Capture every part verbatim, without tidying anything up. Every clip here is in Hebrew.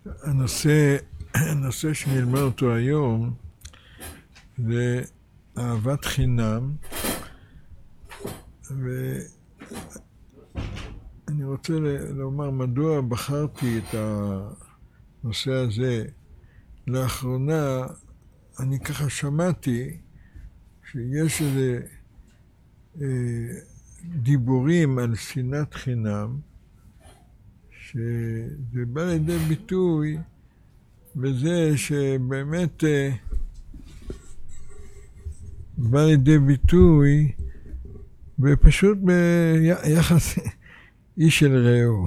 הנושא, הנושא שנלמד אותו היום זה אהבת חינם, ואני רוצה לומר מדוע בחרתי את הנושא הזה. לאחרונה אני ככה שמעתי שיש איזה אה, דיבורים על שנאת חינם, שזה בא לידי ביטוי בזה שבאמת אה, בא לידי ביטוי ופשוט ביחס איש של רעהו.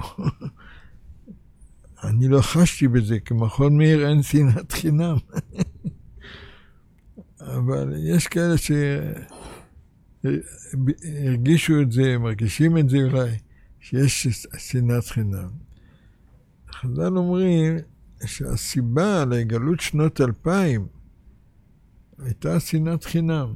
אני לא חשתי בזה, כמכון מאיר אין שנאת חינם. אבל יש כאלה שהרגישו את זה, מרגישים את זה אולי, שיש שנאת חינם. חז"ל אומרים שהסיבה לגלות שנות אלפיים הייתה שנאת חינם.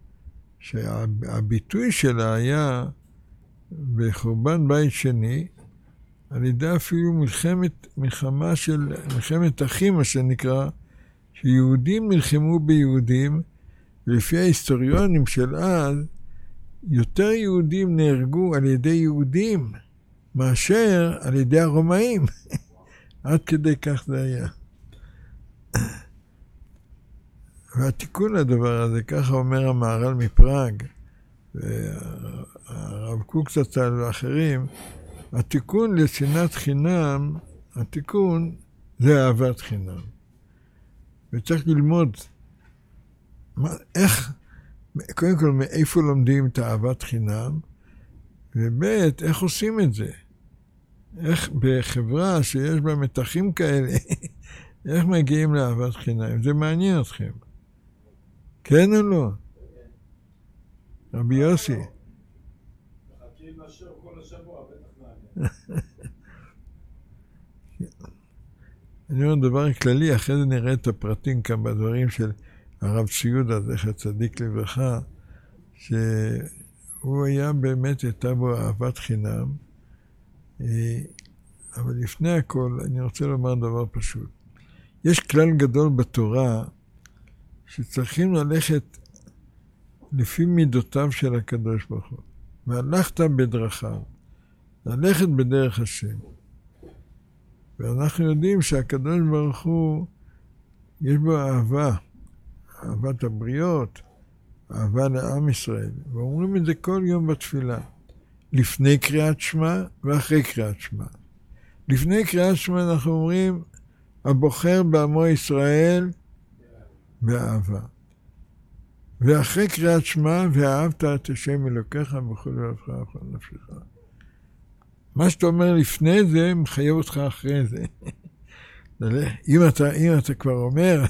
שהביטוי שלה היה בחורבן בית שני, על ידי אפילו מלחמת, מלחמה של, מלחמת אחים, מה שנקרא, שיהודים נלחמו ביהודים, ולפי ההיסטוריונים של אז, יותר יהודים נהרגו על ידי יהודים, מאשר על ידי הרומאים. עד כדי כך זה היה. והתיקון לדבר הזה, ככה אומר המהר"ל מפראג, והרב קוק זצ"ל ואחרים, התיקון לשנאת חינם, התיקון זה אהבת חינם. וצריך ללמוד מה, איך, קודם כל מאיפה לומדים את אהבת חינם, ובית איך עושים את זה. איך בחברה שיש בה מתחים כאלה, איך מגיעים לאהבת חינם. זה מעניין אתכם. כן או לא? רבי יוסי. מחכים לשיר כל השבוע, בטח מעניין. אני אומר דבר כללי, אחרי זה נראה את הפרטים כאן בדברים של הרב ציודה, זכר צדיק לברכה, שהוא היה באמת, הייתה בו אהבת חינם, אבל לפני הכל אני רוצה לומר דבר פשוט. יש כלל גדול בתורה שצריכים ללכת לפי מידותיו של הקדוש ברוך הוא. והלכת בדרכיו, ללכת בדרך השם. ואנחנו יודעים שהקדוש ברוך הוא, יש בו אהבה, אהבת הבריות, אהבה לעם ישראל. ואומרים את זה כל יום בתפילה. לפני קריאת שמע ואחרי קריאת שמע. לפני קריאת שמע אנחנו אומרים, הבוחר בעמו ישראל באהבה. ואחרי קריאת שמע, ואהבת את השם אלוקיך בכל לבבך ובכל נפשך. מה שאתה אומר לפני זה, מחייב אותך אחרי זה. אם אתה, אם אתה כבר אומר,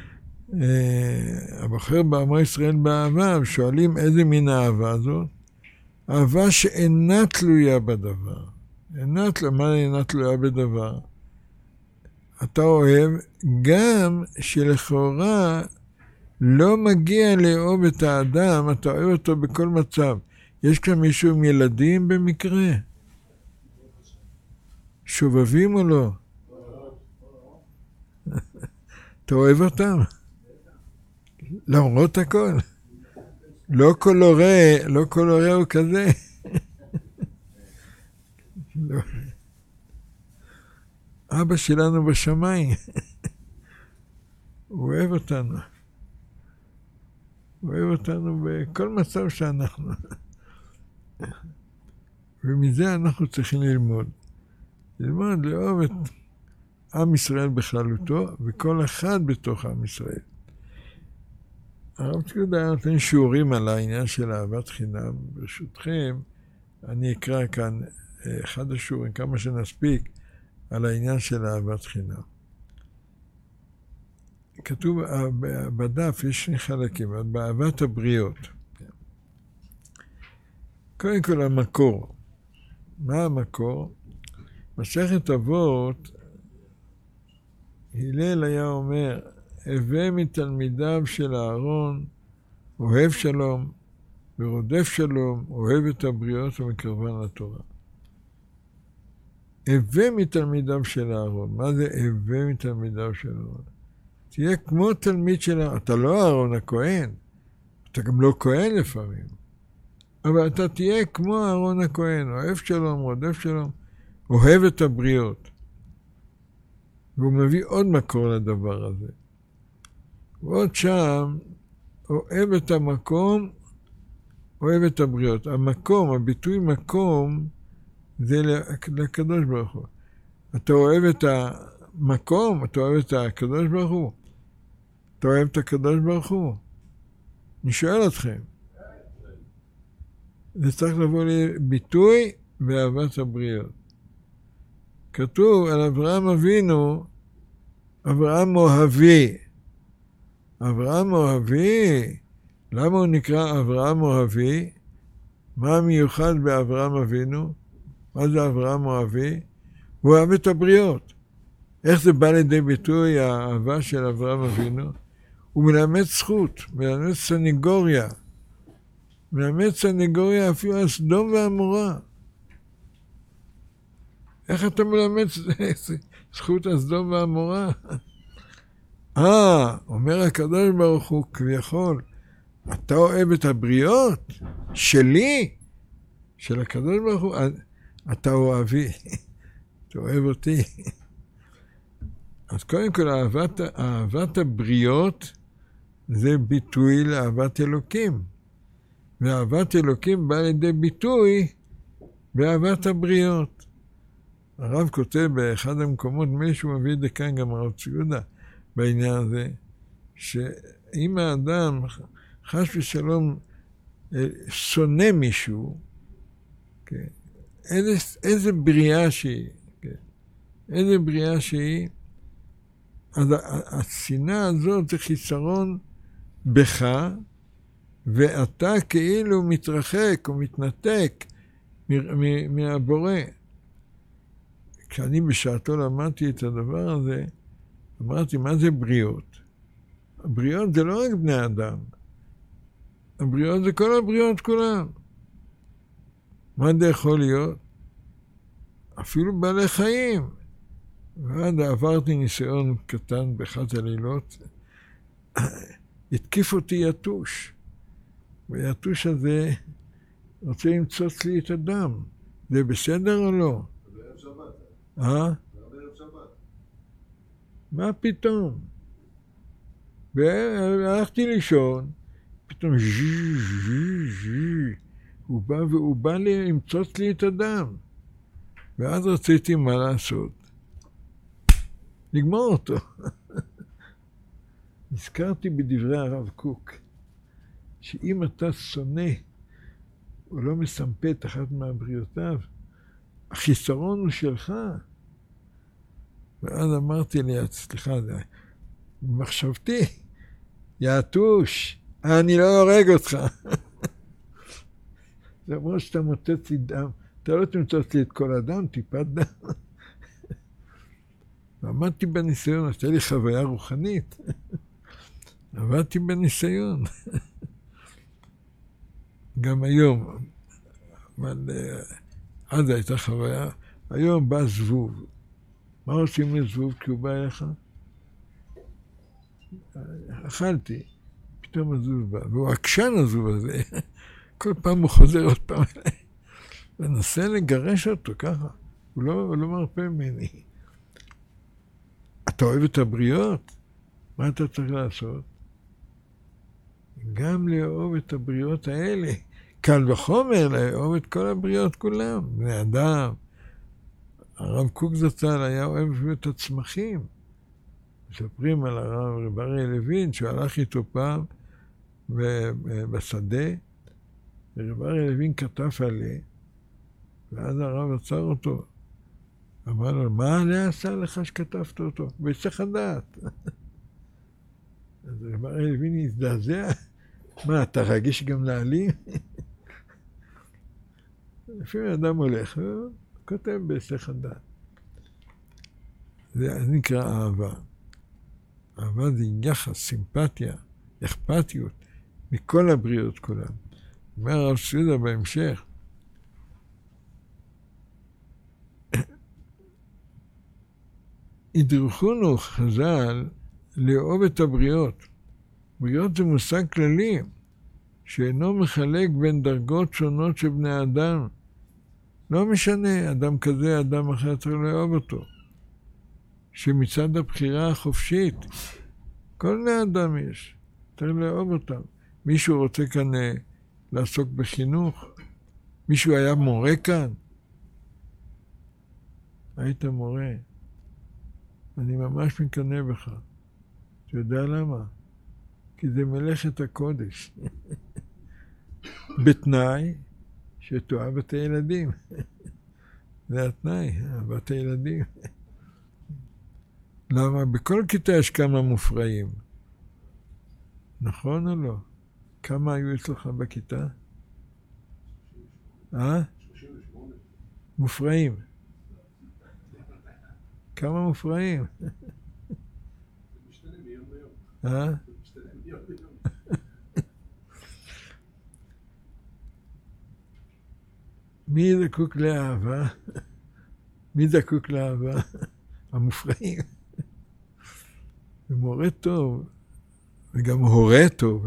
הבוחר בעמו ישראל באהבה, שואלים איזה מין האהבה הזאת? אהבה שאינה תלויה בדבר. אינה תלויה, מה אינה תלויה בדבר? אתה אוהב גם שלכאורה לא מגיע לאהוב את האדם, אתה אוהב אותו בכל מצב. יש כאן מישהו עם ילדים במקרה? שובבים או לא? אתה אוהב אותם? למרות הכל. לא כל הורה, לא כל הורה הוא כזה. לא. אבא שלנו בשמיים. הוא אוהב אותנו. הוא אוהב אותנו בכל מצב שאנחנו. ומזה אנחנו צריכים ללמוד. ללמוד לאהוב את עם ישראל בכללותו, וכל אחד בתוך עם ישראל. הרב ציודה נותן שיעורים על העניין של אהבת חינם. ברשותכם, אני אקרא כאן אחד השיעורים, כמה שנספיק, על העניין של אהבת חינם. כתוב בדף, יש שני חלקים, באהבת הבריות. קודם כל המקור. מה המקור? מסכת אבות, הלל היה אומר, הווה מתלמידיו של אהרון, אוהב שלום, ורודף שלום, אוהב את הבריות ומקרבן לתורה. הווה מתלמידיו של אהרון. מה זה הווה מתלמידיו של אהרון? תהיה כמו תלמיד של אהרון. אתה לא אהרון הכהן, אתה גם לא כהן לפעמים, אבל אתה תהיה כמו אהרון הכהן, אוהב שלום, רודף שלום, אוהב את הבריות. והוא מביא עוד מקור לדבר הזה. ועוד שם, אוהב את המקום, אוהב את הבריות. המקום, הביטוי מקום, זה לקדוש ברוך הוא. אתה אוהב את המקום, אתה אוהב את הקדוש ברוך הוא. אתה אוהב את הקדוש ברוך הוא. אני שואל אתכם. זה צריך לבוא לביטוי באהבת הבריות. כתוב על אברהם אבינו, אברהם אוהבי. אברהם אוהבי, למה הוא נקרא אברהם אוהבי? מה המיוחד באברהם אבינו? מה זה אברהם אוהבי? הוא אוהב את הבריות. איך זה בא לידי ביטוי האהבה של אברהם אבינו? הוא מלמד זכות, מלמד סניגוריה. מלמד סניגוריה אפילו על סדום ועמורה. איך אתה מלמד זכות על סדום ועמורה? אה, אומר הקדוש ברוך הוא כביכול, אתה אוהב את הבריות שלי, של הקדוש ברוך הוא, אתה אוהבי, אתה אוהב אותי. אז קודם כל, אהבת, אהבת הבריות זה ביטוי לאהבת אלוקים. ואהבת אלוקים בא לידי ביטוי באהבת הבריות. הרב כותב באחד המקומות, מישהו מביא את זה כאן גם הרב ציודה, בעניין הזה, שאם האדם חס ושלום שונא מישהו, כן, איזה, איזה בריאה שהיא, כן, איזה בריאה שהיא, אז השנאה הזאת זה חיסרון בך, ואתה כאילו מתרחק או מתנתק מהבורא. כשאני בשעתו למדתי את הדבר הזה, אמרתי, מה זה בריאות? הבריאות זה לא רק בני אדם. הבריאות זה כל הבריאות כולם. מה זה יכול להיות? אפילו בעלי חיים. ועד עברתי ניסיון קטן באחת הלילות, התקיף אותי יתוש. והיתוש הזה רוצה למצוץ לי את הדם. זה בסדר או לא? בערב שבת. אה? בערב שבת. מה פתאום? והלכתי לישון, פתאום ז'י, ז'י, ז'י. הוא בא והוא בא לי למצוץ לי את הדם. ואז רציתי מה לעשות. לגמור אותו. נזכרתי בדברי הרב קוק, שאם אתה שונא או לא מסמפה את אחת מהבריאותיו, החיסרון הוא שלך. ואז אמרתי לי, סליחה, במחשבתי, יעתוש, אני לא הורג אותך. זה אומר שאתה מוצץ לי דם, אתה לא תמצוץ לי את כל הדם, טיפת דם. ועמדתי בניסיון, הייתה לי חוויה רוחנית. עבדתי בניסיון. גם היום, אבל אז הייתה חוויה, היום בא זבוב. מה עושים לזבוב כי הוא בא אליך? אכלתי, פתאום הזבוב בא, והוא עקשן הזבוב הזה, כל פעם הוא חוזר עוד פעם אליי, ונסה לגרש אותו ככה, הוא לא, הוא לא מרפא ממני. אתה אוהב את הבריות? מה אתה צריך לעשות? גם לאהוב את הבריות האלה. קל וחומר לאהוב את כל הבריות כולם. בני אדם. הרב קוק זצ"ל היה אוהב את הצמחים. מספרים על הרב רב אריה לוין, שהוא הלך איתו פעם בשדה, ורב אריה לוין כתב עליה, ואז הרב עצר אותו. אמר לו, מה עליה עשה לך שכתבת אותו? בהיסח הדעת. אז רב אריה לוין הזדעזע, מה, אתה רגיש גם להעלים? לפעמים אדם הולך, הוא כותב בהיסח הדעת. זה נקרא אהבה. אהבה זה יחס, סימפתיה, אכפתיות, מכל הבריאות כולם. אומר הרב ציודה בהמשך, הדרכונו חז"ל לאהוב את הבריות. בריות זה מושג כללי, שאינו מחלק בין דרגות שונות של בני אדם. לא משנה, אדם כזה, אדם אחר צריך לאהוב אותו. שמצד הבחירה החופשית, כל בני אדם יש, צריך לאהוב אותם. מישהו רוצה כאן אה, לעסוק בחינוך? מישהו היה מורה כאן? היית מורה. אני ממש מקנא בך. אתה יודע למה? כי זה מלאכת הקודש. בתנאי שתאהב את הילדים. זה התנאי, אהבת הילדים. למה? בכל כיתה יש כמה מופרעים. נכון או לא? כמה היו אצלך בכיתה? אה? מופרעים. כמה מופרעים? אה? מי זקוק לאהבה? מי זקוק לאהבה? המופרעים. ומורה טוב, וגם הורה טוב.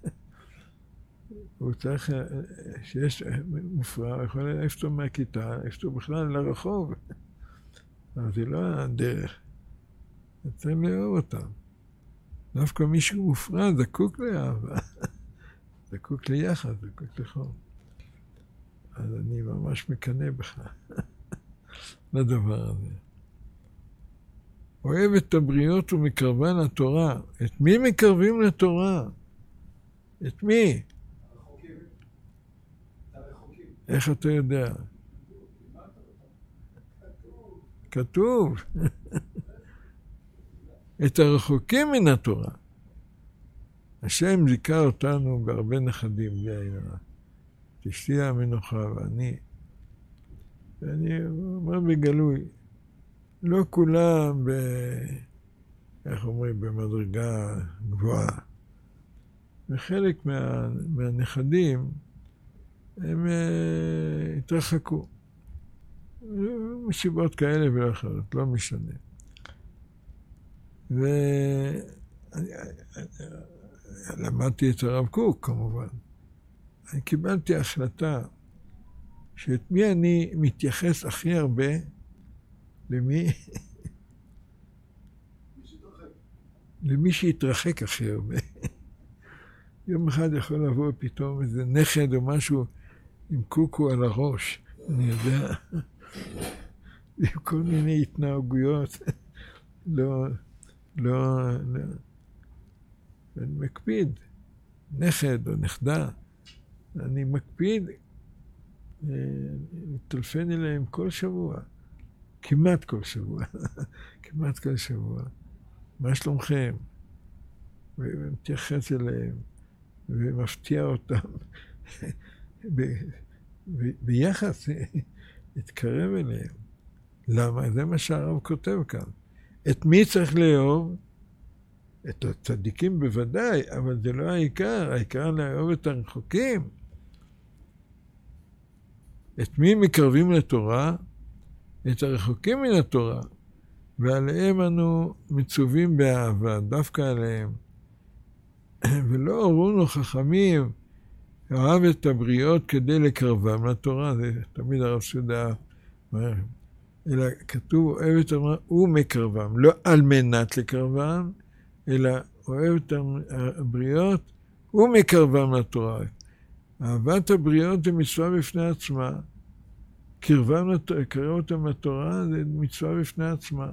הוא צריך, שיש מופרע, הוא יכול להעיף אותו מהכיתה, להעיף אותו בכלל לרחוב. אבל זה לא הדרך. צריך לאהוב אותם. דווקא מישהו מופרע זקוק לאהבה. זקוק ליחד, זקוק לחום. אז אני ממש מקנא בך לדבר הזה. אוהב את הבריות ומקרבן לתורה. את מי מקרבים לתורה? את מי? הרחוקים. הרחוקים. איך אתה יודע? כתוב. את הרחוקים מן התורה. השם זיכה אותנו בהרבה נכדים, בלי עין הרע. אשתי המנוחה ואני. ואני אומר בגלוי, לא כולם ב... איך אומרים? במדרגה גבוהה. וחלק מה... מהנכדים הם uh, התרחקו. מסיבות כאלה ואחרות, לא משנה. ולמדתי את הרב קוק כמובן. אני קיבלתי החלטה שאת מי אני מתייחס הכי הרבה, למי? למי שהתרחק הכי הרבה. יום אחד יכול לבוא פתאום איזה נכד או משהו עם קוקו על הראש, אני יודע, עם כל מיני התנהגויות. לא, לא, לא. אני מקפיד, נכד או נכדה, אני מקפיד, מטלפן אליהם כל שבוע, כמעט כל שבוע, כמעט כל שבוע. מה שלומכם? ומתייחס אליהם, ומפתיע אותם, ב, ב, ביחס, התקרב אליהם. למה? זה מה שהרב כותב כאן. את מי צריך לאהוב? את הצדיקים בוודאי, אבל זה לא העיקר, העיקר לאהוב את הרחוקים. את מי מקרבים לתורה? את הרחוקים מן התורה, ועליהם אנו מצווים באהבה, דווקא עליהם. ולא הורונו חכמים, אהב את הבריות כדי לקרבם לתורה, זה תמיד הרב סעודה אומר, אלא כתוב אוהב את הבריות ומקרבם, לא על מנת לקרבם, אלא אוהב את הבריות ומקרבם לתורה. אהבת הבריות זה מצווה בפני עצמה, קרבם לתורה, קרב אותם לתורה זה מצווה בפני עצמה.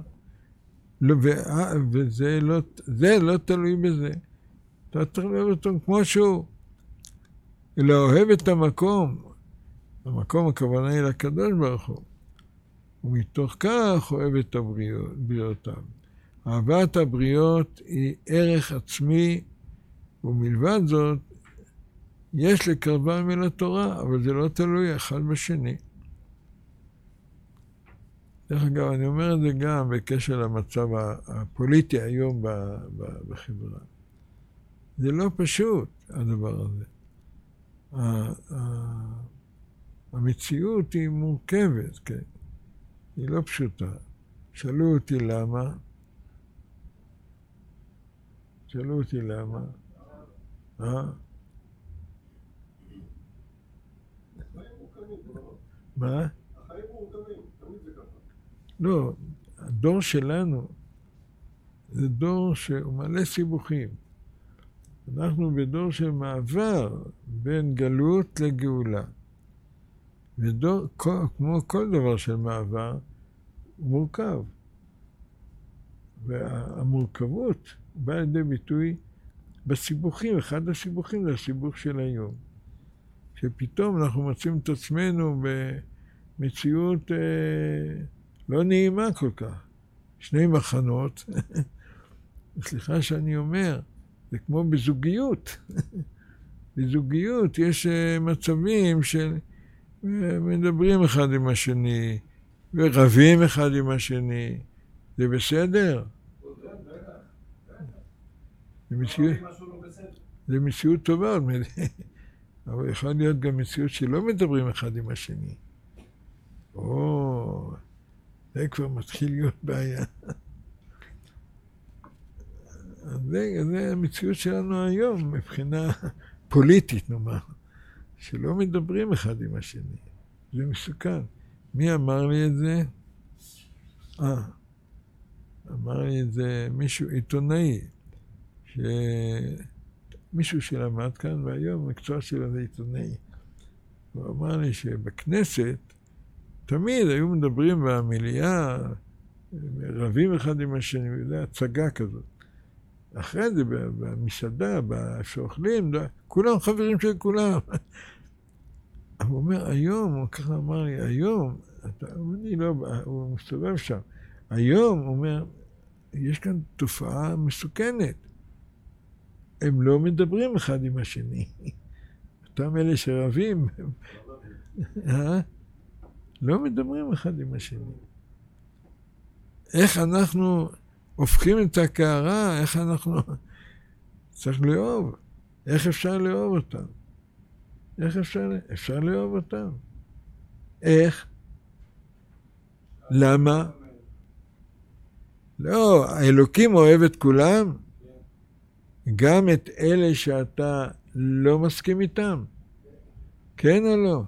וזה לא, זה לא תלוי בזה. אתה צריך לאהוב אותו כמו שהוא. אלא אוהב את המקום. המקום הכוונה היא לקדוש ברוך הוא. ומתוך כך אוהב את הבריות, בריאותיו. אהבת הבריות היא ערך עצמי, ומלבד זאת, יש לקרבם אל התורה, אבל זה לא תלוי אחד בשני. דרך אגב, אני אומר את זה גם בקשר למצב הפוליטי היום בחברה. זה לא פשוט, הדבר הזה. המציאות היא מורכבת, כן. היא לא פשוטה. שאלו אותי למה, שאלו אותי למה, אה? מה? החיים מורכבים, תמיד זה ככה. לא, הדור שלנו זה דור שהוא מלא סיבוכים. אנחנו בדור של מעבר בין גלות לגאולה. ודור, כמו כל דבר של מעבר, הוא מורכב. והמורכבות באה לידי ביטוי בסיבוכים. אחד הסיבוכים זה הסיבוך של היום. שפתאום אנחנו מוצאים את עצמנו במציאות אה, לא נעימה כל כך. שני מחנות, סליחה שאני אומר, זה כמו בזוגיות. בזוגיות יש מצבים של מדברים אחד עם השני, ורבים אחד עם השני. זה בסדר? זה מציאות, זה מציאות טובה, אבל יכול להיות גם מציאות שלא מדברים אחד עם השני. או, זה כבר מתחיל להיות בעיה. זה, זה המציאות שלנו היום, מבחינה פוליטית, נאמר, שלא מדברים אחד עם השני. זה מסוכן. מי אמר לי את זה? אה, אמר לי את זה מישהו עיתונאי, שמישהו שלמד כאן, והיום המקצוע שלו זה עיתונאי. הוא אמר לי שבכנסת תמיד היו מדברים במליאה, רבים אחד עם השני, זה הצגה כזאת. אחרי זה במסעדה, שאוכלים, כולם חברים של כולם. הוא אומר, היום, הוא ככה אמר לי, היום, אתה, אני לא, הוא מסתובב שם, היום, הוא אומר, יש כאן תופעה מסוכנת. הם לא מדברים אחד עם השני. אותם אלה שרבים, לא מדברים אחד עם השני. איך אנחנו הופכים את הקערה, איך אנחנו... צריך לאהוב. איך אפשר לאהוב אותם? איך אפשר, אפשר לאהוב אותם? איך? למה? לא, האלוקים אוהב את כולם, גם את אלה שאתה לא מסכים איתם. כן או לא?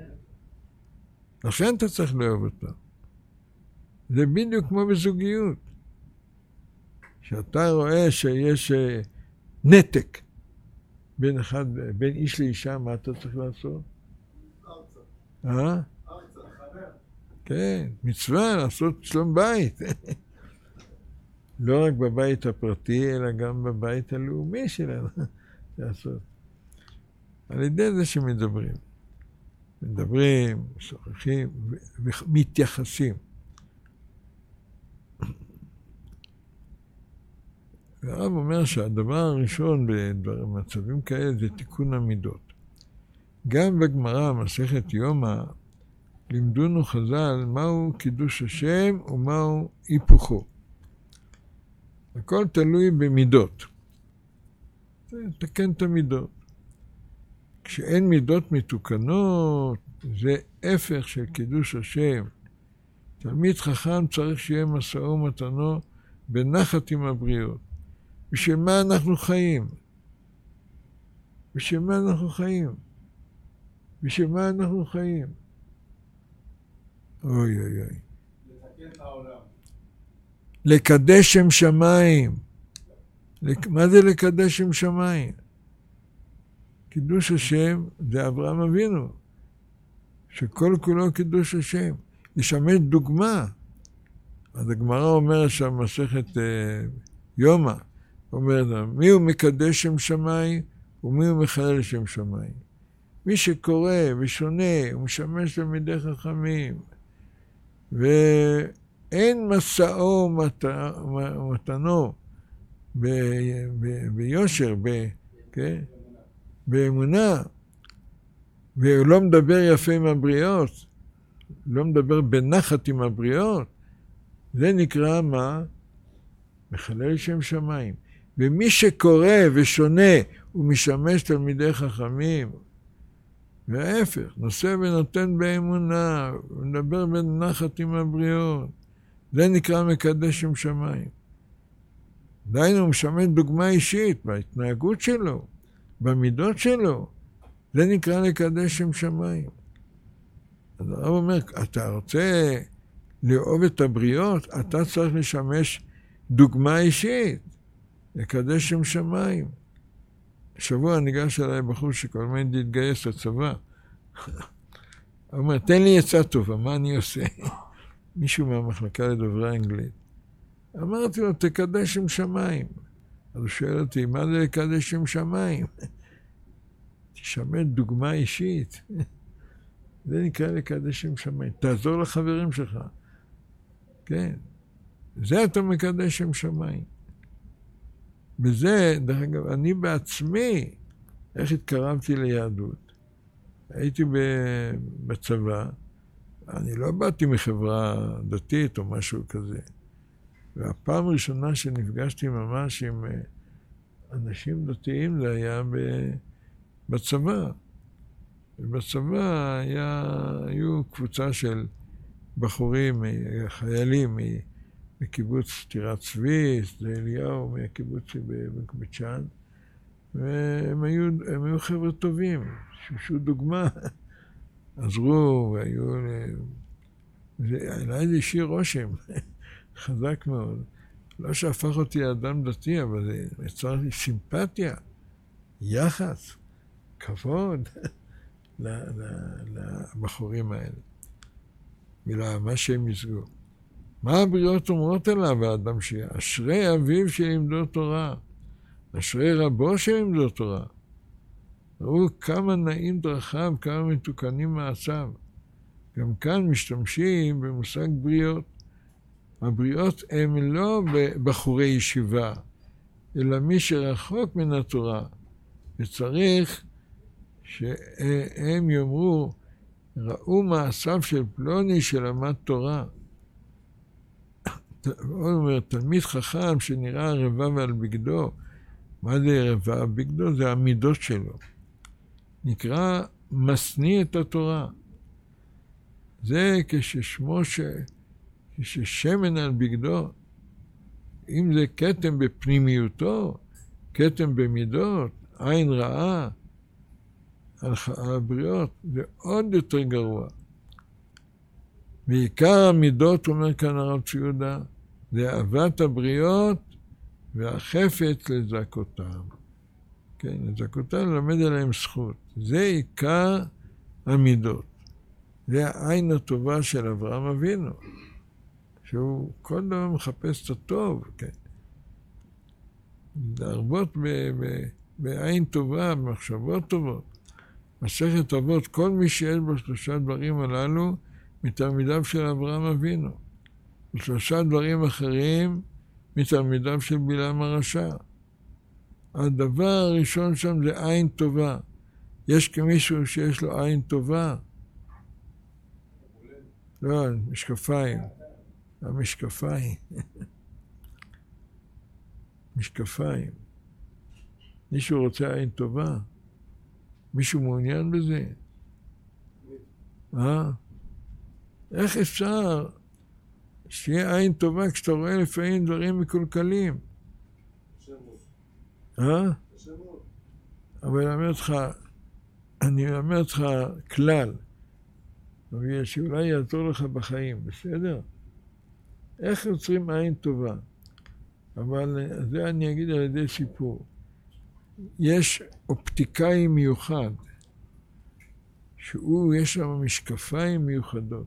לכן אתה צריך לאהוב אותם. זה בדיוק כמו בזוגיות. שאתה רואה שיש נתק בין אחד, בין איש לאישה, מה אתה צריך לעשות? ארצה. אה? ארצה, חבר. כן, מצווה לעשות שלום בית. לא רק בבית הפרטי, אלא גם בבית הלאומי שלנו לעשות. על ידי זה שמדברים. מדברים, משוחחים ומתייחסים. והרב אומר שהדבר הראשון במצבים כאלה זה תיקון המידות. גם בגמרא, מסכת יומא, לימדונו חז"ל מהו קידוש השם ומהו היפוכו. הכל תלוי במידות. זה תקן את המידות. כשאין מידות מתוקנות, זה הפך של קידוש השם. תלמיד חכם צריך שיהיה משאו ומתנו בנחת עם הבריות. בשביל מה אנחנו חיים? בשביל מה אנחנו חיים? בשביל מה אנחנו חיים? אוי אוי אוי. לתקן את העולם. לקדש שם שמיים. מה זה לקדש שם שמיים? קידוש השם זה אברהם אבינו, שכל כולו קידוש השם, לשמש דוגמה. אז הגמרא אומרת שם מסכת אה, יומא, אומרת, מי הוא מקדש שם שמיים ומי הוא מחלל שם שמיים. מי שקורא ושונה ומשמש תלמידי חכמים, ואין מסעו ומתנו ביושר, ב, כן? באמונה, והוא לא מדבר יפה עם הבריות, לא מדבר בנחת עם הבריות, זה נקרא מה? מחלל שם שמיים. ומי שקורא ושונה ומשמש תלמידי חכמים, וההפך, נושא ונותן באמונה, ומדבר בנחת עם הבריות, זה נקרא מקדש שם שמיים. דיינו, הוא משמש דוגמה אישית בהתנהגות שלו, במידות שלו. זה נקרא לקדש שם שמיים. אז הרב אומר, אתה רוצה לאהוב את הבריות, אתה צריך לשמש דוגמה אישית, לקדש שם שמיים. שבוע ניגש אליי בחור שכל מיני להתגייס לצבא. הוא אומר, תן לי עצה טובה, מה אני עושה? מישהו מהמחלקה לדוברי אנגלית. אמרתי לו, תקדש שם שמיים. אז הוא שואל אותי, מה זה לקדש שם שמיים? תשמש דוגמה אישית. זה נקרא לקדש שם שמיים. תעזור לחברים שלך. כן. זה אתה מקדש שם שמיים. בזה, דרך אגב, אני בעצמי, איך התקרבתי ליהדות? הייתי בצבא, אני לא באתי מחברה דתית או משהו כזה. והפעם הראשונה שנפגשתי ממש עם אנשים דתיים זה היה בצבא. ובצבא היה, היו קבוצה של בחורים, חיילים מקיבוץ טירת צבי, שדה אליהו, מהקיבוץ בבית שאן, והם היו, הם היו חבר'ה טובים, שימשו דוגמה, עזרו, והיו... אליי זה השאיר רושם, חזק מאוד. לא שהפך אותי לאדם דתי, אבל זה יצר לי סימפתיה, יחס, כבוד לבחורים האלה. ולמה שהם יסגו. מה הבריות אומרות עליו האדם שיהיה? אשרי אביו שלימדו תורה, אשרי רבו שלימדו תורה. ראו כמה נעים דרכיו, כמה מתוקנים מעשיו. גם כאן משתמשים במושג בריות. הבריאות הם לא בחורי ישיבה, אלא מי שרחוק מן התורה. וצריך שהם יאמרו, ראו מעשיו של פלוני שלמד תורה. הוא אומר, תלמיד חכם שנראה רבב על בגדו. מה זה רבב על בגדו? זה המידות שלו. נקרא משניא את התורה. זה כששמו ש... כששמן על בגדו. אם זה כתם בפנימיותו, כתם במידות, עין רעה, על הבריות, זה עוד יותר גרוע. בעיקר המידות, אומר כאן הרב צבי יהודה, זה אהבת הבריות והחפץ לזכותם. כן, לזכותם ללמד עליהם זכות. זה עיקר המידות. זה העין הטובה של אברהם אבינו, שהוא כל דבר מחפש את הטוב, כן. להרבות בעין טובה, במחשבות טובות. מסכת אבות, כל מי שיש בו שלושה דברים הללו, מתלמידיו של אברהם אבינו. ושלושה דברים אחרים, מתלמידיו של בלעם הרשע. הדבר הראשון שם זה עין טובה. יש כמישהו שיש לו עין טובה? לא, משקפיים. המשקפיים. משקפיים. מישהו רוצה עין טובה? מישהו מעוניין בזה? אה? איך אפשר שיהיה עין טובה כשאתה רואה לפעמים דברים מקולקלים? אה? אבל אני אומר לך, אני אומר לך כלל, אבל שאולי יעזור לך בחיים, בסדר? איך יוצרים עין טובה? אבל זה אני אגיד על ידי סיפור. יש אופטיקאי מיוחד, שהוא, יש שם משקפיים מיוחדות.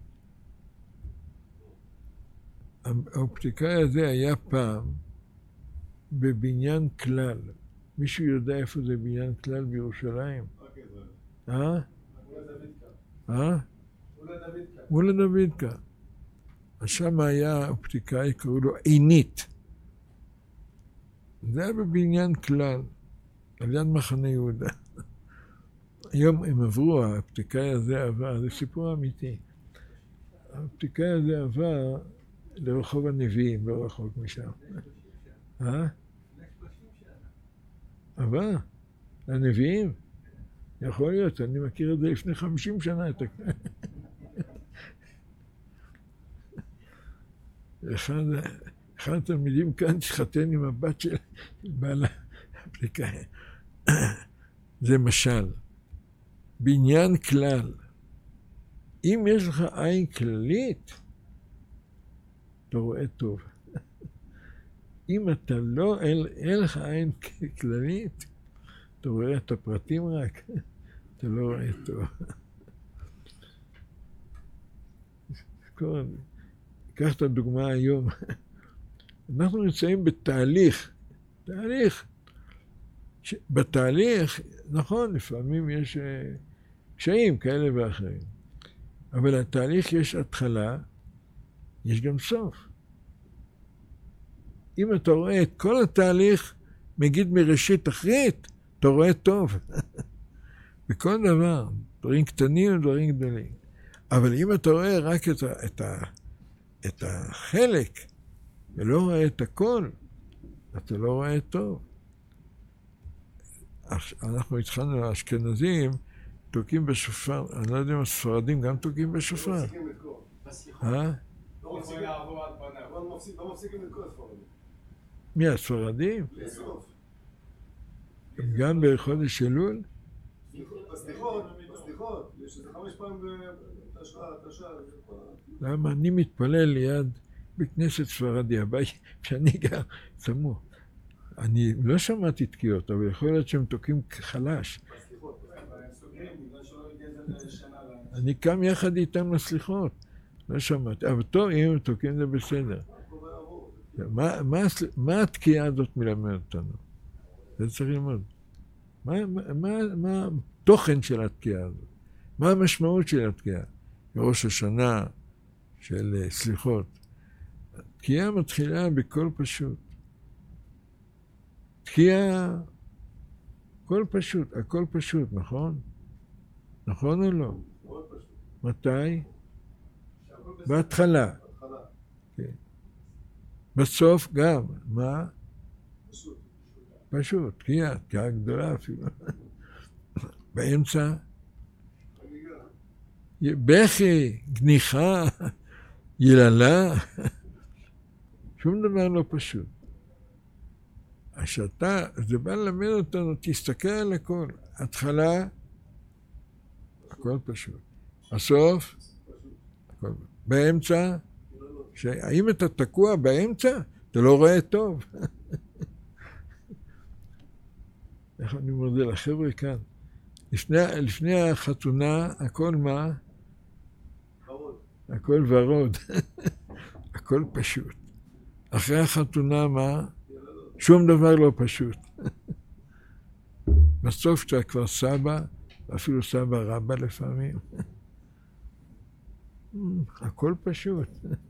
האופטיקאי הזה היה פעם בבניין כלל. מישהו יודע איפה זה בניין כלל בירושלים? אה? אה? מול הדוידקה. אז שם היה אופטיקאי, קראו לו עינית. זה היה בבניין כלל, על יד מחנה יהודה. היום הם עברו, האופטיקאי הזה עבר, זה סיפור אמיתי. האופטיקאי הזה עבר לרחוב הנביאים, לא רחוק משם. אה? עבר? לנביאים? יכול להיות, אני מכיר את זה לפני חמישים שנה. אחד, אחד התלמידים כאן התחתן עם הבת של בעל האפליקאי. זה משל. בעניין כלל, אם יש לך עין כללית, אתה רואה טוב. אם אתה לא, אין לך עין כללית, אתה רואה את הפרטים רק, אתה לא רואה טוב. קח את הדוגמה היום. אנחנו נמצאים בתהליך, תהליך. בתהליך, נכון, לפעמים יש קשיים כאלה ואחרים, אבל התהליך יש התחלה, יש גם סוף. אם אתה רואה את כל התהליך, מגיד מראשית אחרית, אתה רואה טוב. בכל דבר, דברים קטנים ודברים גדולים. אבל אם אתה רואה רק את, ה, את, ה, את החלק, ולא רואה את הכל, אתה לא רואה טוב. אנחנו התחלנו, האשכנזים, תוקעים בשופר, אני לא יודע אם הספרדים גם תוקעים בשופר. לא מפסיקים את כל. אה? לא מפסיקים לעבור על פניו. לא מפסיקים את כל הספרדים. מי, הספרדים? לסוף. גם בחודש אלול? בסליחות, בסליחות, יש איזה חמש פעמים בתשעה, תשעה. למה? אני מתפלל ליד בכנסת ספרדי, הבית שאני גר סמוך. אני לא שמעתי תקיעות, אבל יכול להיות שהם תוקעים חלש. אני קם יחד איתם לסליחות, לא שמעתי, אבל טוב, אם הם תוקעים זה בסדר. מה, מה, מה התקיעה הזאת מלמד אותנו? זה צריך ללמוד. מה, מה, מה התוכן של התקיעה הזאת? מה המשמעות של התקיעה? ראש השנה של סליחות. התקיעה מתחילה בכל פשוט. תקיעה, הכל פשוט, הכל פשוט, נכון? נכון או לא? מתי? בהתחלה. כן. בסוף גם, מה? פשוט. פשוט, תקיעה, תקיעה גדולה אפילו. באמצע? בכי, גניחה, יללה, שום דבר לא פשוט. השאתה, זה בא ללמד אותנו, תסתכל על הכל. התחלה, הכל פשוט. הסוף, הכל פשוט. באמצע, האם אתה תקוע באמצע, אתה לא רואה טוב. איך אני אומר זה לחבר'ה כאן? לפני, לפני החתונה, הכל מה? ורוד. הכל ורוד. הכל פשוט. אחרי החתונה מה? שום דבר לא פשוט. בסוף כשאתה כבר סבא, אפילו סבא רבא לפעמים. הכל פשוט.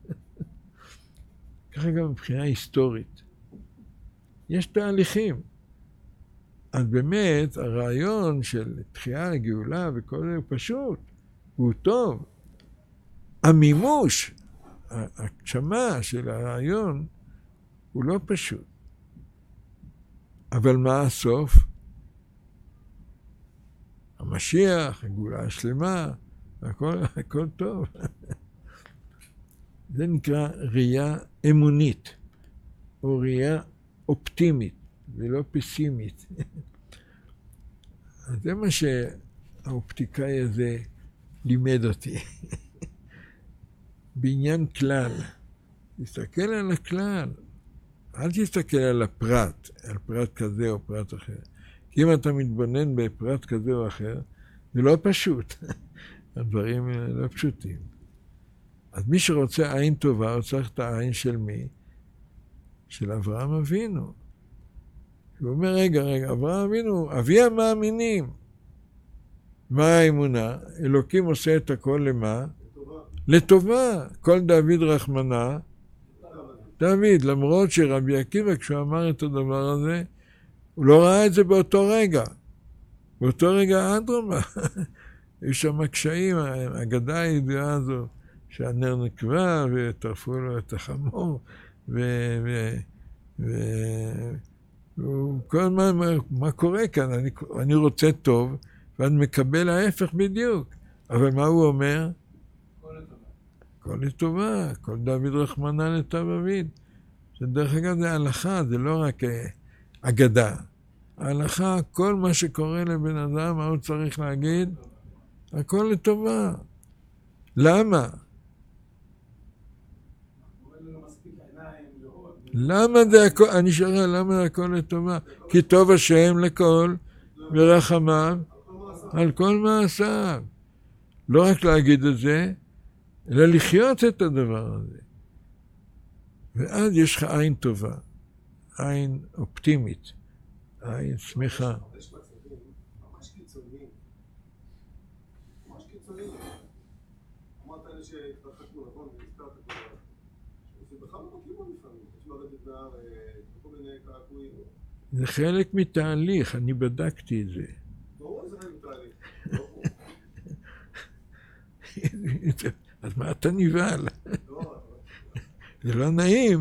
ככה גם מבחינה היסטורית. יש תהליכים. אז באמת הרעיון של תחייה, גאולה וכל זה הוא פשוט, הוא טוב. המימוש, ההגשמה של הרעיון הוא לא פשוט. אבל מה הסוף? המשיח, הגאולה השלמה, הכל, הכל טוב. זה נקרא ראייה אמונית, או ראייה אופטימית, ולא פסימית. זה מה שהאופטיקאי הזה לימד אותי. בעניין כלל. תסתכל על הכלל. אל תסתכל על הפרט, על פרט כזה או פרט אחר. כי אם אתה מתבונן בפרט כזה או אחר, זה לא פשוט. הדברים לא פשוטים. אז מי שרוצה עין טובה, הוא צריך את העין של מי? של אברהם אבינו. הוא אומר, רגע, רגע, אברהם אבינו, אבי המאמינים. מה האמונה? אלוקים עושה את הכל למה? לטובה. לטובה. כל דוד רחמנה. דוד, למרות שרבי עקיבא, כשהוא אמר את הדבר הזה, הוא לא ראה את זה באותו רגע. באותו רגע אדרמה. יש שם קשיים, האגדה הידועה הזו, שהנר נקבע וטרפו לו את החמור, ו... ו... ו... הוא כל הזמן אומר, מה קורה כאן? אני, אני רוצה טוב, ואני מקבל ההפך בדיוק. אבל מה הוא אומר? כל לטובה. הכל לטובה, כל דוד רחמנא לטב אביד. זה דרך אגב זה הלכה, זה לא רק אגדה. ההלכה, כל מה שקורה לבן אדם, מה הוא צריך להגיד? הכל לטובה. למה? למה זה הכל, אני שואל, למה זה הכל לטובה? כי טוב השם לכל ורחמיו על כל מעשיו. לא רק להגיד את זה, אלא לחיות את הדבר הזה. ואז יש לך עין טובה, עין אופטימית, עין שמחה. יש מצבים ממש קיצוניים, ממש קיצוניים. אמרת לי שהתרחקנו, נכון, והזכרת כבר. זה בכלל לא בכיוון לפעמים, יש לרדת מהר, וכל מיני קעקועים. זה חלק מתהליך, אני בדקתי את זה. ברור, זה חלק מתהליך. אז מה אתה נבהל? זה לא נעים.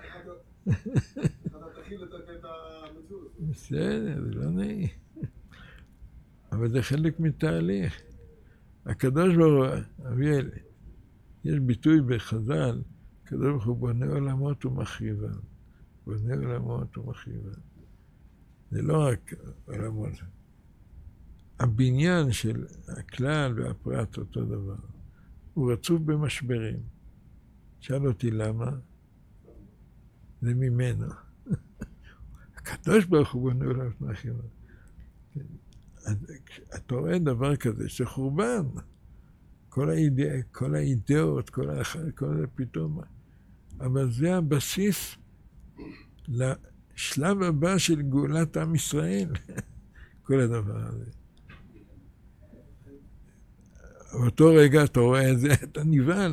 בסדר, זה לא נעים. אבל זה חלק מתהליך. הקדוש ברוך הוא, אביאל, יש ביטוי בחז"ל, הקדוש ברוך הוא בונה עולמות ומחריבם. בונה עולמות ומחריבם. זה לא רק עולמות. הבניין של הכלל והפרט אותו דבר. הוא רצוף במשברים. שאל אותי למה? זה ממנו. הקדוש ברוך הוא בונה עולמות ומחריבם. אתה רואה דבר כזה שחורבן. כל, האידא, כל האידאות, כל, האח... כל זה פתאום. אבל זה הבסיס לשלב הבא של גאולת עם ישראל. כל הדבר הזה. באותו רגע אתה רואה את זה, אתה נבהל.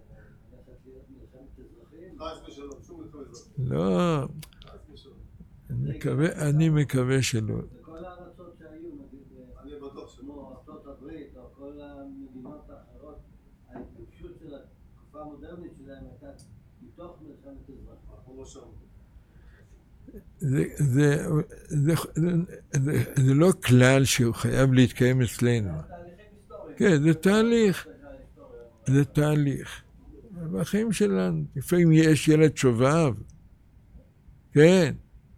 לא, אני מקווה, אני מקווה שלא. כל הארצות שהיו, נגיד, כמו ארצות הברית או כל המדינות האחרות, ההתגבשות של התקופה המודרנית שלהם הייתה מתוך מלחמת אזרחים. אנחנו לא שם. זה, זה, זה, זה, זה לא כלל שהוא חייב להתקיים אצלנו. כן, זה תהליך. זה תהליך. בחיים שלנו, לפעמים יש ילד שובב. כן.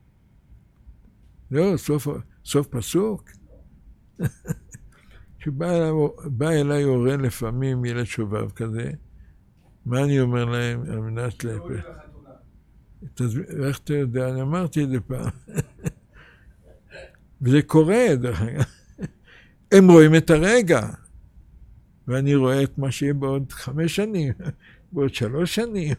לא, סוף, סוף פסוק. כשבא אליי הורה לפעמים ילד שובב כזה, מה אני אומר להם? על מנת להפך. איך אתה יודע? אני אמרתי את זה פעם. וזה קורה, דרך אגב. הם רואים את הרגע. ואני רואה את מה שיהיה בעוד חמש שנים, בעוד שלוש שנים.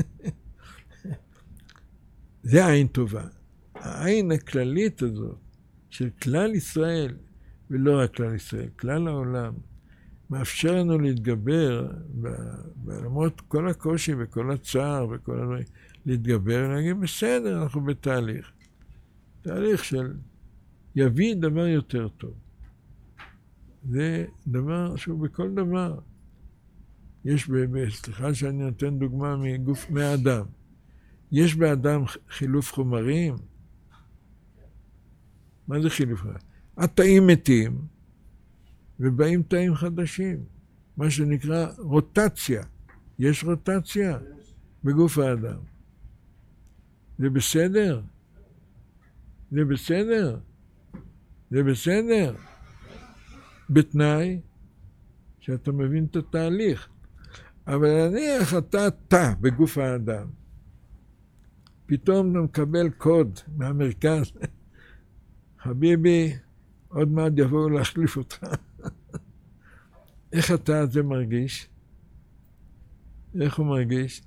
זה העין טובה. העין הכללית הזאת, של כלל ישראל, ולא רק כלל ישראל, כלל העולם, מאפשר לנו להתגבר, למרות כל הקושי וכל הצער וכל הדברים, להתגבר ולהגיד, בסדר, אנחנו בתהליך. תהליך של יביא דבר יותר טוב. זה דבר שהוא בכל דבר. יש, סליחה שאני נותן דוגמה מגוף, מהאדם. יש באדם חילוף חומרים? מה זה חילוף חומרים? התאים מתים, ובאים תאים חדשים. מה שנקרא רוטציה. יש רוטציה בגוף האדם. זה בסדר? זה בסדר? זה בסדר? בתנאי שאתה מבין את התהליך. אבל נניח אתה תא בגוף האדם. פתאום אתה מקבל קוד מהמרכז. חביבי, עוד מעט יבואו להחליף אותך. איך אתה זה מרגיש? איך הוא מרגיש?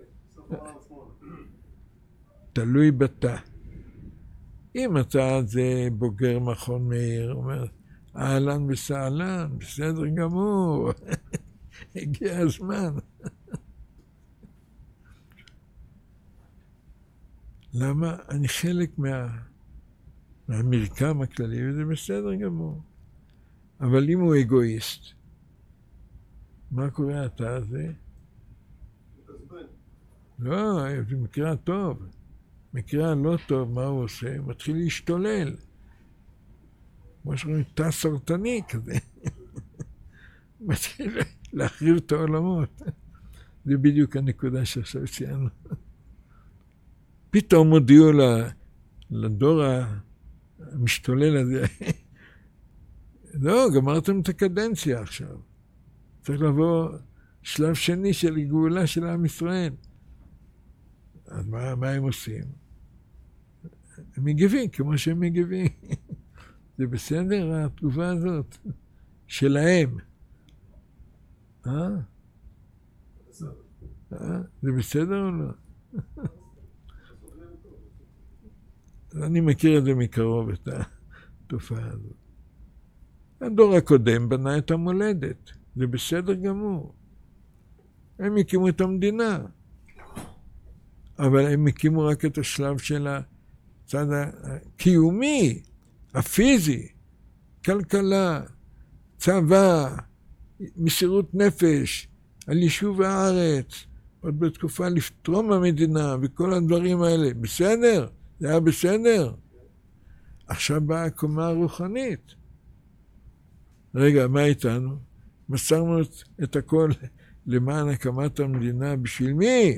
תלוי בתא. אם אתה זה בוגר מכון מאיר, אומר, אהלן וסהלן, בסדר גמור, הגיע הזמן. למה? אני חלק מה, מהמרקם הכללי, וזה בסדר גמור. אבל אם הוא אגואיסט, מה קורה אתה הזה? לא, זה מקרה טוב. מקרה לא טוב, מה הוא עושה? הוא מתחיל להשתולל. כמו שאומרים, תא סרטני כזה. מתחיל להחריב את העולמות. זה בדיוק הנקודה שעכשיו ציינו. פתאום הודיעו לדור המשתולל הזה, לא, גמרתם את הקדנציה עכשיו. צריך לבוא שלב שני של גאולה של עם ישראל. אז מה, מה הם עושים? הם מגיבים כמו שהם מגיבים. זה בסדר, התגובה הזאת שלהם. אה? אה? זה בסדר או לא? אני מכיר את זה מקרוב, את התופעה הזאת. הדור הקודם בנה את המולדת. זה בסדר גמור. הם הקימו את המדינה. אבל הם הקימו רק את השלב של הצד הקיומי, הפיזי, כלכלה, צבא, מסירות נפש, על יישוב הארץ, עוד בתקופה לפתרום המדינה וכל הדברים האלה. בסדר? זה היה בסדר? עכשיו באה הקומה הרוחנית. רגע, מה איתנו? מסרנו את הכל למען הקמת המדינה. בשביל מי?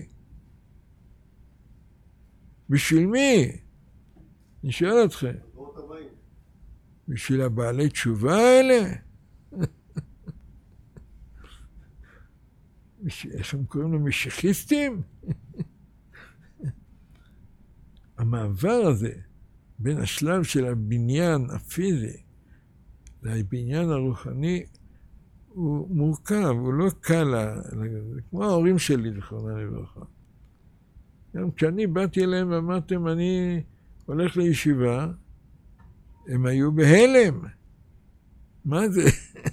בשביל מי? אני שואל אתכם. בשביל הבעלי תשובה האלה? איך הם קוראים לו? משיחיסטים? המעבר הזה בין השלב של הבניין הפיזי לבניין הרוחני הוא מורכב, הוא לא קל, זה כמו ההורים שלי, זכרונה לברכה. גם כשאני באתי אליהם ואמרתם, אני הולך לישיבה, הם היו בהלם. מה זה?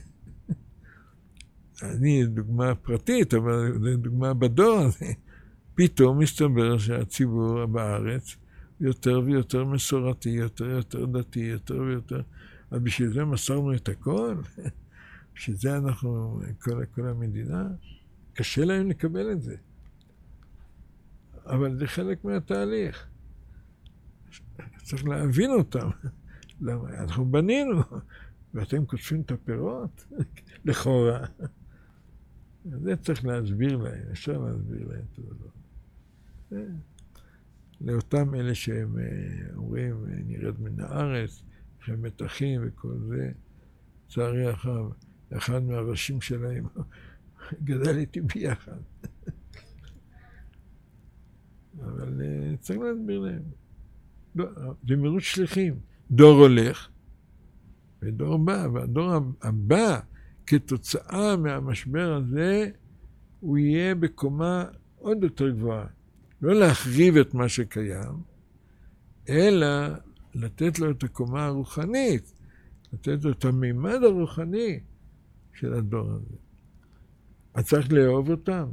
אני דוגמה פרטית, אבל זו דוגמה בדור הזה. פתאום מסתבר שהציבור בארץ יותר ויותר מסורתי, יותר ויותר דתי, יותר ויותר... אז בשביל זה מסרנו את הכל? בשביל זה אנחנו, כל, כל המדינה, קשה להם לקבל את זה. אבל זה חלק מהתהליך. צריך להבין אותם. למה? אנחנו בנינו, ואתם קוטפים את הפירות, לכאורה. זה צריך להסביר להם, אפשר להסביר להם את הדבר. לאותם אלה שהם אומרים, נרד מן הארץ, שהם מתחים וכל זה, צערי אחר, אחד מהראשים שלהם גדל איתי ביחד. אבל צריך להסביר להם. זה מירוץ שליחים. דור הולך, ודור בא, והדור הבא, כתוצאה מהמשבר הזה, הוא יהיה בקומה עוד יותר גבוהה. לא להחריב את מה שקיים, אלא לתת לו את הקומה הרוחנית, לתת לו את המימד הרוחני של הדור הזה. אז צריך לאהוב אותם.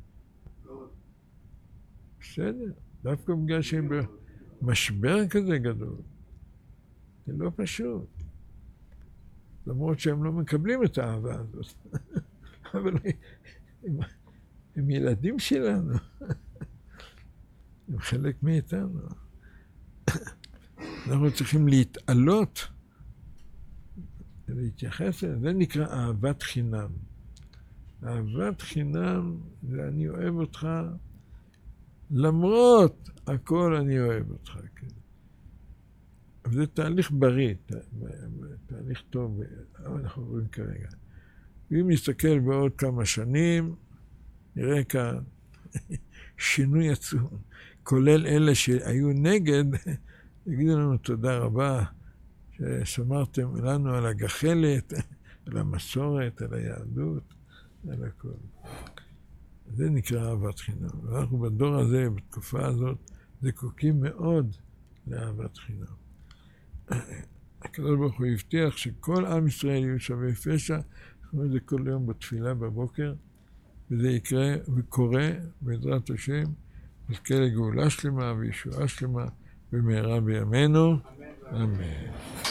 בסדר, דווקא בגלל שהם במשבר כזה גדול. זה לא פשוט. למרות שהם לא מקבלים את האהבה הזאת. אבל הם, הם ילדים שלנו. הם חלק מאיתנו. אנחנו צריכים להתעלות, להתייחס לזה. זה נקרא אהבת חינם. אהבת חינם זה אני אוהב אותך, למרות הכל אני אוהב אותך. כן. זה תהליך בריא, תהליך טוב, אבל אנחנו רואים כרגע. ואם נסתכל בעוד כמה שנים, נראה כאן שינוי עצום, כולל אלה שהיו נגד, יגידו לנו תודה רבה, ששמרתם לנו על הגחלת, על המסורת, על היהדות, על הכל. זה נקרא אהבת חינם. אנחנו בדור הזה, בתקופה הזאת, זקוקים מאוד לאהבת חינם. הקדוש ברוך הוא הבטיח שכל עם ישראל יהיו שווה פשע, אנחנו רואים את זה כל יום בתפילה בבוקר, וזה יקרה וקורה בעזרת השם, נזכה לגאולה שלמה וישועה שלמה במהרה בימינו. אמן.